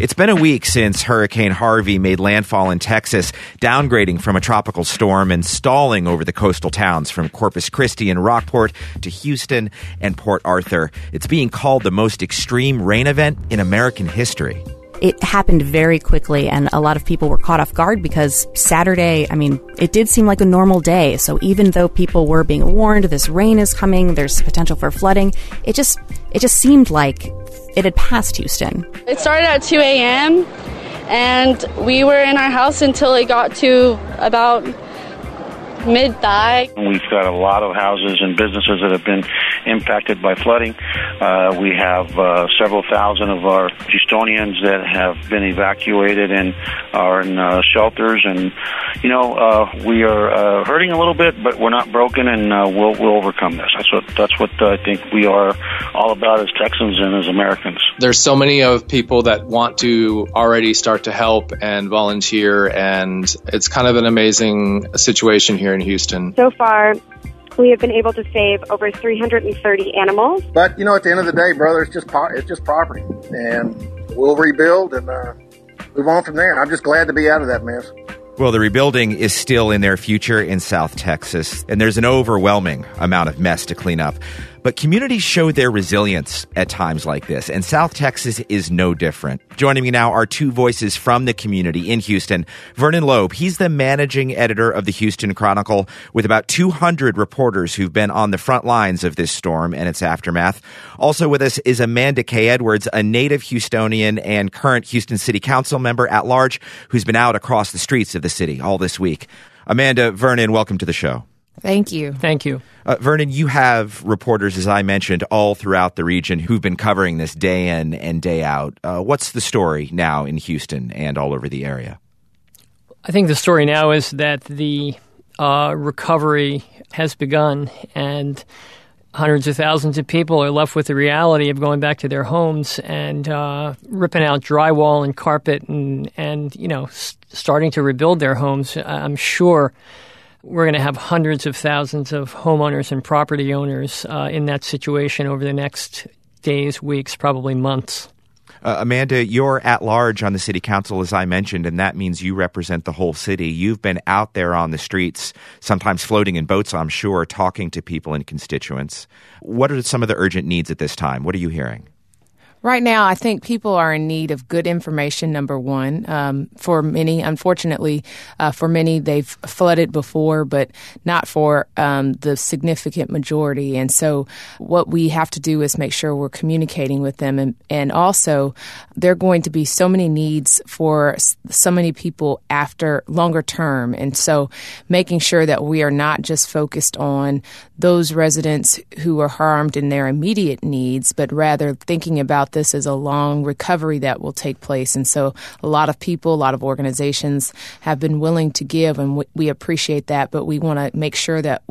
It's been a week since Hurricane Harvey made landfall in Texas, downgrading from a tropical storm and stalling over the coastal towns from Corpus Christi and Rockport to Houston and Port Arthur. It's being called the most extreme rain event in American history. It happened very quickly, and a lot of people were caught off guard because Saturday, it did seem like a normal day. So even though people were being warned, this rain is coming, there's potential for flooding, it just seemed like it had passed Houston. It started at 2 a.m., and we were in our house until it got to about mid-thigh. We've got a lot of houses and businesses that have been impacted by flooding. We have several thousand of our Houstonians that have been evacuated and are in shelters. And, we are hurting a little bit, but we're not broken, and we'll overcome this. That's what I think we are all about as Texans and as Americans. There's so many of people that want to already start to help and volunteer, and it's kind of an amazing situation here in Houston. So far, we have been able to save over 330 animals. But, at the end of the day, brother, it's just property. And we'll rebuild and move on from there. I'm just glad to be out of that mess. Well, the rebuilding is still in their future in South Texas, and there's an overwhelming amount of mess to clean up. But communities show their resilience at times like this, and South Texas is no different. Joining me now are two voices from the community in Houston. Vernon Loeb, he's the managing editor of the Houston Chronicle, with about 200 reporters who've been on the front lines of this storm and its aftermath. Also with us is Amanda K. Edwards, a native Houstonian and current Houston City Council member at large, who's been out across the streets of the city all this week. Amanda, Vernon, welcome to the show. Thank you. Thank you. Vernon, you have reporters, as I mentioned, all throughout the region who've been covering this day in and day out. What's the story now in Houston and all over the area? I think the story now is that the recovery has begun, and hundreds of thousands of people are left with the reality of going back to their homes and ripping out drywall and carpet and starting to rebuild their homes. I'm sure we're going to have hundreds of thousands of homeowners and property owners in that situation over the next days, weeks, probably months. Amanda, you're at large on the city council, as I mentioned, and that means you represent the whole city. You've been out there on the streets, sometimes floating in boats, I'm sure, talking to people and constituents. What are some of the urgent needs at this time? What are you hearing? Right now, I think people are in need of good information, number one. For many, unfortunately, they've flooded before, but not for the significant majority. And so what we have to do is make sure we're communicating with them. And also, there are going to be so many needs for so many people after longer term. And so making sure that we are not just focused on those residents who are harmed in their immediate needs, but rather thinking about this as a long recovery that will take place. And so a lot of people, a lot of organizations have been willing to give, and we appreciate that, but we want to make sure that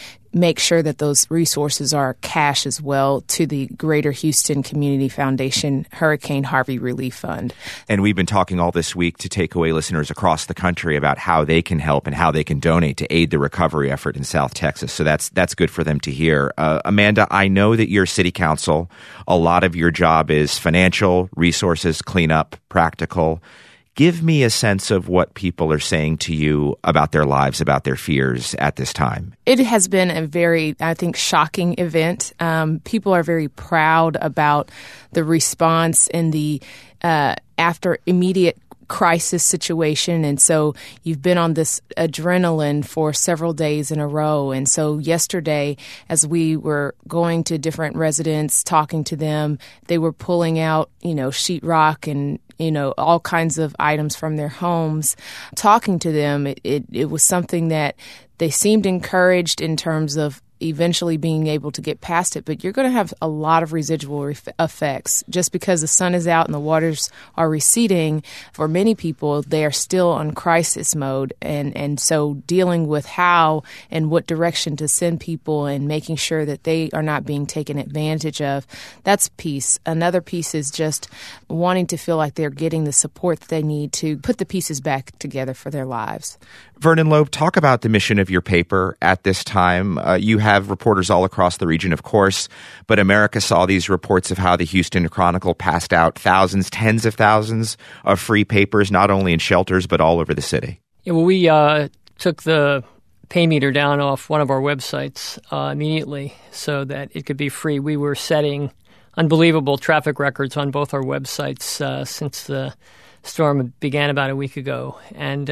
those resources are cash as well to the Greater Houston Community Foundation Hurricane Harvey Relief Fund. And we've been talking all this week to takeaway listeners across the country about how they can help and how they can donate to aid the recovery effort in South Texas. So that's good for them to hear. Amanda, I know that your city council, a lot of your job is financial, resources, cleanup, practical. Give me a sense of what people are saying to you about their lives, about their fears at this time. It has been a very, I think, shocking event. People are very proud about the response in the after immediate crisis situation. And so you've been on this adrenaline for several days in a row. And so yesterday, as we were going to different residents, talking to them, they were pulling out, sheetrock and all kinds of items from their homes. Talking to them, it was something that they seemed encouraged in terms of eventually being able to get past it, but you're going to have a lot of residual effects. Just because the sun is out and the waters are receding, for many people, they are still on crisis mode. And so dealing with how and what direction to send people and making sure that they are not being taken advantage of, that's a piece. Another piece is just wanting to feel like they're getting the support that they need to put the pieces back together for their lives. Vernon Loeb, talk about the mission of your paper at this time. You have reporters all across the region, of course, but America saw these reports of how the Houston Chronicle passed out thousands, tens of thousands of free papers, not only in shelters, but all over the city. Yeah, well, we took the pay meter down off one of our websites immediately so that it could be free. We were setting unbelievable traffic records on both our websites since the storm began about a week ago. And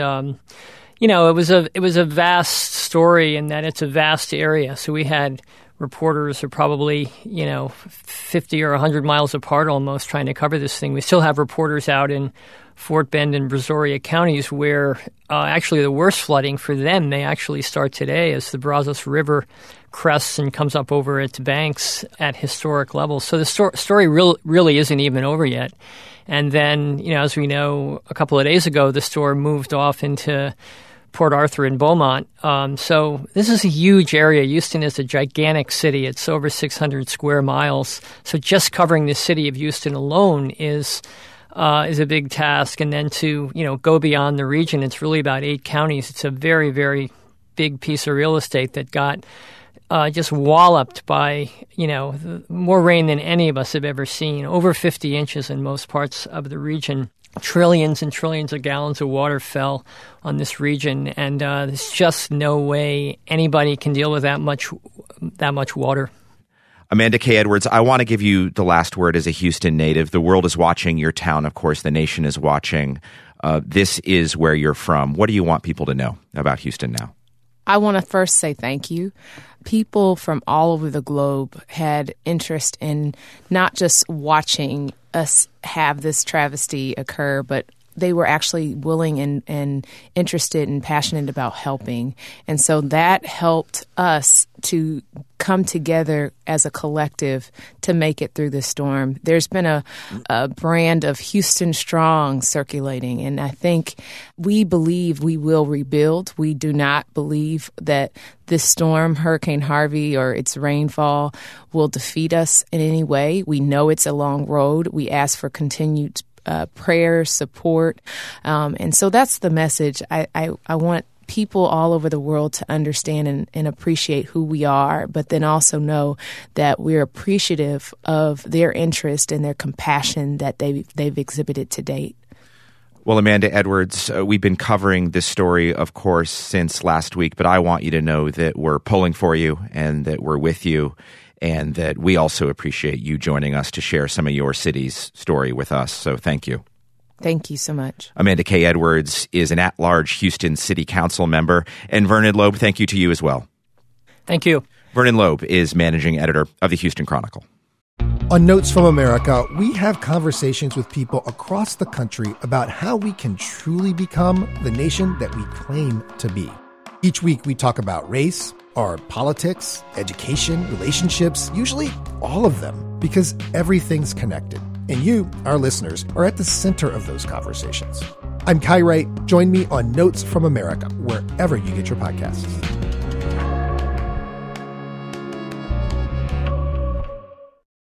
it was a vast story in that it's a vast area. So we had reporters are probably, 50 or 100 miles apart almost trying to cover this thing. We still have reporters out in Fort Bend and Brazoria counties where actually the worst flooding for them may actually start today as the Brazos River crests and comes up over its banks at historic levels. So the story really isn't even over yet. And then, as we know, a couple of days ago, the storm moved off into Port Arthur and Beaumont. So this is a huge area. Houston is a gigantic city. It's over 600 square miles. So just covering the city of Houston alone is a big task. And then to, go beyond the region, it's really about 8 counties. It's a very, very big piece of real estate that got just walloped by, more rain than any of us have ever seen, over 50 inches in most parts of the region. Trillions and trillions of gallons of water fell on this region, and there's just no way anybody can deal with that much water. Amanda K. Edwards, I want to give you the last word as a Houston native. The world is watching your town. Of course, the nation is watching. This is where you're from. What do you want people to know about Houston now? I want to first say thank you. People from all over the globe had interest in not just watching us have this travesty occur, but they were actually willing and interested and passionate about helping. And so that helped us to come together as a collective to make it through the storm. There's been a brand of Houston Strong circulating, and I think we believe we will rebuild. We do not believe that this storm, Hurricane Harvey, or its rainfall will defeat us in any way. We know it's a long road. We ask for continued prayer, support. And so that's the message. I want people all over the world to understand and appreciate who we are, but then also know that we're appreciative of their interest and their compassion that they've exhibited to date. Well, Amanda Edwards, we've been covering this story, of course, since last week, but I want you to know that we're pulling for you and that we're with you, and that we also appreciate you joining us to share some of your city's story with us. So thank you. Thank you so much. Amanda K. Edwards is an at-large Houston City Council member. And Vernon Loeb, thank you to you as well. Thank you. Vernon Loeb is managing editor of the Houston Chronicle. On Notes from America, we have conversations with people across the country about how we can truly become the nation that we claim to be. Each week, we talk about race, our politics, education, relationships, usually all of them, because everything's connected. And you, our listeners, are at the center of those conversations. I'm Kai Wright. Join me on Notes from America, wherever you get your podcasts.